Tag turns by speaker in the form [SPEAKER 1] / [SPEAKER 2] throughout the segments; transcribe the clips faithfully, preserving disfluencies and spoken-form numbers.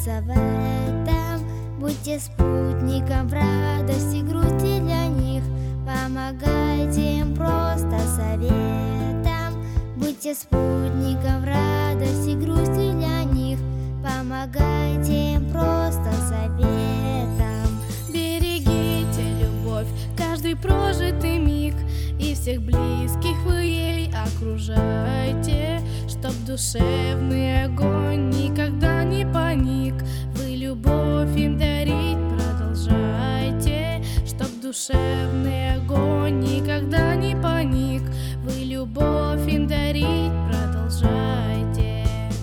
[SPEAKER 1] находятся в этом. Будьте спутником в радости, грусти для них, помогайте им просто советом. Будьте спутником в радости, грусти для них, помогайте им просто советом.
[SPEAKER 2] Берегите любовь, каждый прожитый миг, и всех близких вы ей окружайте, чтоб душевный огонь никогда не паник. Вы любовь им дарить продолжайте, чтоб душевный огонь никогда не паник. Вы любовь им дарить продолжайте.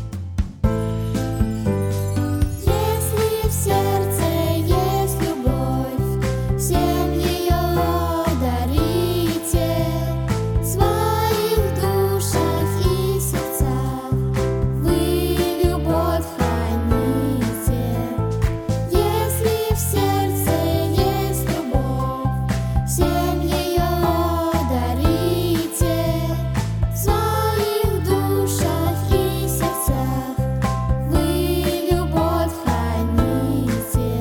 [SPEAKER 1] Если в сердце есть любовь, всем ее дарите, в своих душах и сердцах вы любовь храните. Если в сердце есть любовь, всем ее дарите, в своих душах и сердцах вы любовь храните.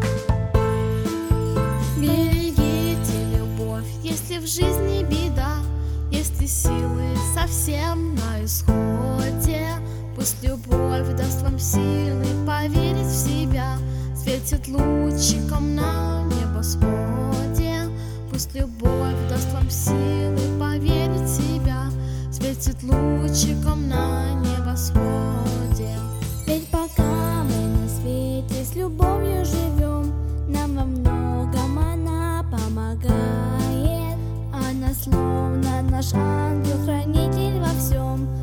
[SPEAKER 2] Берегите любовь, если в жизни беда, если силы совсем на исходе. Пусть любовь даст вам силы поверить в себя, светит лучиком на небосводе. Пусть любовь даст вам силы поверить в себя, светит лучиком на небосводе.
[SPEAKER 1] Ведь пока мы на свете с любовью живем, нам во многом она помогает. Она словно наш ангел-хранитель во всем.